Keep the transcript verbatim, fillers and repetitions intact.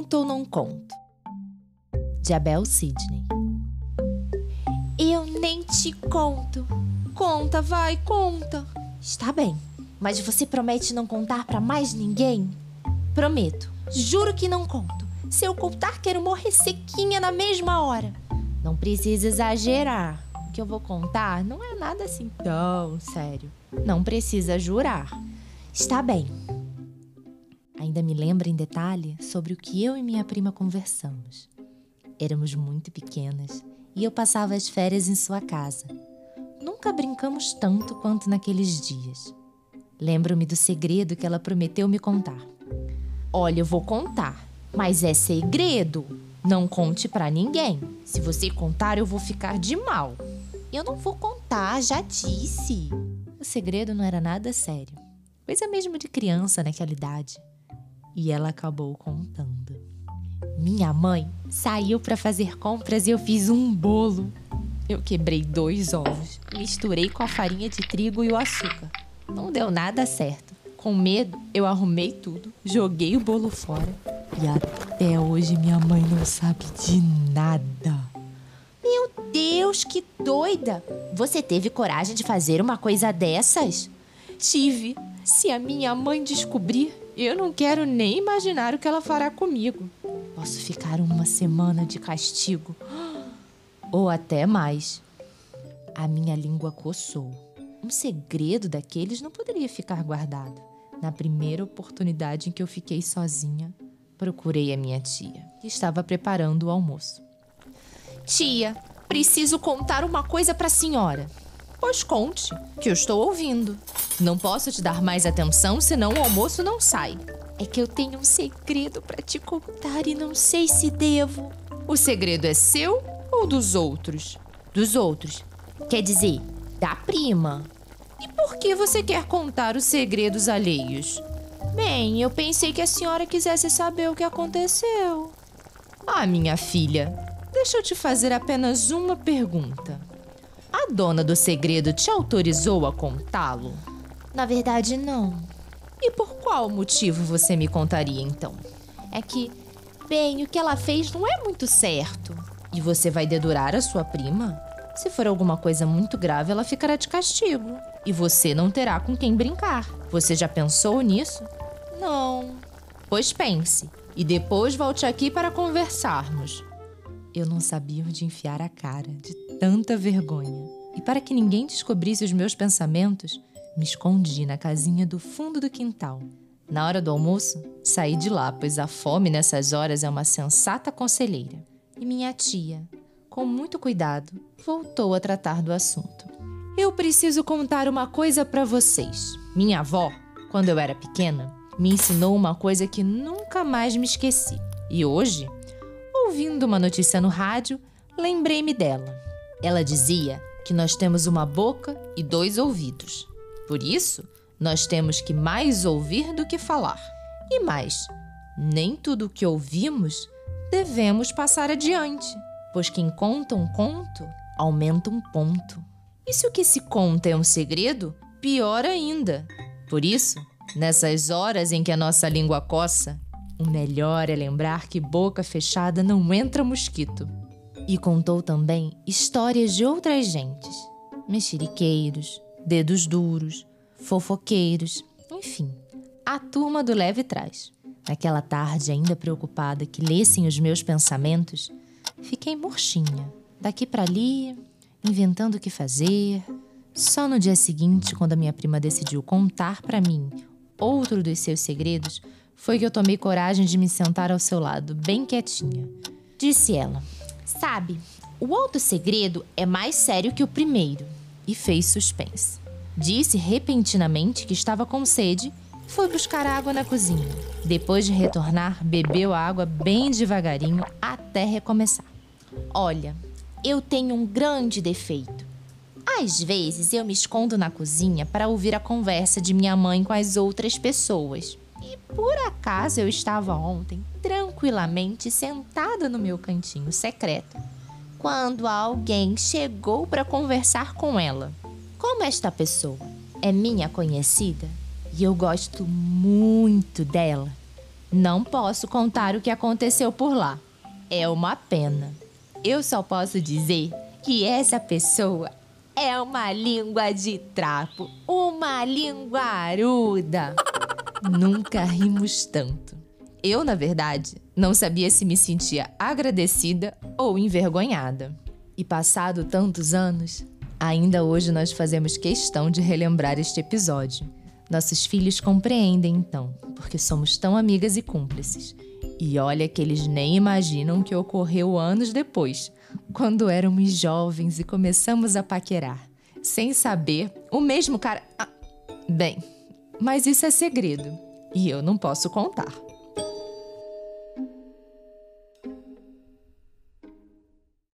Conto ou não conto? De Abel Sidney. Eu nem te conto. Conta, vai, conta. Está bem, mas você promete não contar pra mais ninguém? Prometo, juro que não conto. Se eu contar, quero morrer sequinha na mesma hora. Não precisa exagerar. O que eu vou contar não é nada assim tão sério. Não precisa jurar. Está bem. Ainda me lembro em detalhe sobre o que eu e minha prima conversamos. Éramos muito pequenas e eu passava as férias em sua casa. Nunca brincamos tanto quanto naqueles dias. Lembro-me do segredo que ela prometeu me contar. Olha, eu vou contar, mas é segredo. Não conte pra ninguém. Se você contar, eu vou ficar de mal. Eu não vou contar, já disse. O segredo não era nada sério. Coisa mesmo de criança naquela idade. E ela acabou contando. Minha mãe saiu para fazer compras e eu fiz um bolo. Eu quebrei dois ovos, misturei com a farinha de trigo e o açúcar. Não deu nada certo. Com medo, eu arrumei tudo, joguei o bolo fora. E até hoje minha mãe não sabe de nada. Meu Deus, que doida! Você teve coragem de fazer uma coisa dessas? Tive. Se a minha mãe descobrir, eu não quero nem imaginar o que ela fará comigo. Posso ficar uma semana de castigo. Ou até mais. A minha língua coçou. Um segredo daqueles não poderia ficar guardado. Na primeira oportunidade em que eu fiquei sozinha, procurei a minha tia, que estava preparando o almoço. Tia, preciso contar uma coisa para a senhora. Pois conte, que eu estou ouvindo. Não posso te dar mais atenção, senão o almoço não sai. É que eu tenho um segredo para te contar e não sei se devo. O segredo é seu ou dos outros? Dos outros. Quer dizer, da prima. E por que você quer contar os segredos alheios? Bem, eu pensei que a senhora quisesse saber o que aconteceu. Ah, minha filha, deixa eu te fazer apenas uma pergunta. A dona do segredo te autorizou a contá-lo? Na verdade, não. E por qual motivo você me contaria, então? É que, bem, o que ela fez não é muito certo. E você vai dedurar a sua prima? Se for alguma coisa muito grave, ela ficará de castigo. E você não terá com quem brincar. Você já pensou nisso? Não. Pois pense. E depois volte aqui para conversarmos. Eu não sabia onde enfiar a cara, de tanta vergonha. E para que ninguém descobrisse os meus pensamentos, me escondi na casinha do fundo do quintal. Na hora do almoço, saí de lá, pois a fome nessas horas é uma sensata conselheira. E minha tia, com muito cuidado, voltou a tratar do assunto. Eu preciso contar uma coisa para vocês. Minha avó, quando eu era pequena, me ensinou uma coisa que nunca mais me esqueci. E hoje, ouvindo uma notícia no rádio, lembrei-me dela. Ela dizia que nós temos uma boca e dois ouvidos. Por isso, nós temos que mais ouvir do que falar. E mais, nem tudo o que ouvimos devemos passar adiante, pois quem conta um conto, aumenta um ponto. E se o que se conta é um segredo, pior ainda. Por isso, nessas horas em que a nossa língua coça, o melhor é lembrar que boca fechada não entra mosquito. E contou também histórias de outras gentes, mexeriqueiros, dedos duros, fofoqueiros, enfim, a turma do leve trás. Naquela tarde, ainda preocupada que lessem os meus pensamentos, fiquei murchinha, daqui para ali, inventando o que fazer. Só no dia seguinte, quando a minha prima decidiu contar para mim outro dos seus segredos, foi que eu tomei coragem de me sentar ao seu lado, bem quietinha. Disse ela: sabe, o outro segredo é mais sério que o primeiro. E fez suspense. Disse repentinamente que estava com sede e foi buscar água na cozinha. Depois de retornar, bebeu a água bem devagarinho até recomeçar. Olha, eu tenho um grande defeito. Às vezes eu me escondo na cozinha para ouvir a conversa de minha mãe com as outras pessoas. E por acaso eu estava ontem tranquilamente sentada no meu cantinho secreto, quando alguém chegou para conversar com ela. Como esta pessoa é minha conhecida e eu gosto muito dela, Não posso contar o que aconteceu por lá. É uma pena. Eu só posso dizer que essa pessoa é uma língua de trapo, uma linguaruda. Nunca rimos tanto. Eu, na verdade, não sabia se me sentia agradecida ou envergonhada. E passado tantos anos, ainda hoje nós fazemos questão de relembrar este episódio. Nossos filhos compreendem, então, porque somos tão amigas e cúmplices. E olha que eles nem imaginam o que ocorreu anos depois, quando éramos jovens e começamos a paquerar. Sem saber, o mesmo cara... Ah, bem, mas isso é segredo e eu não posso contar.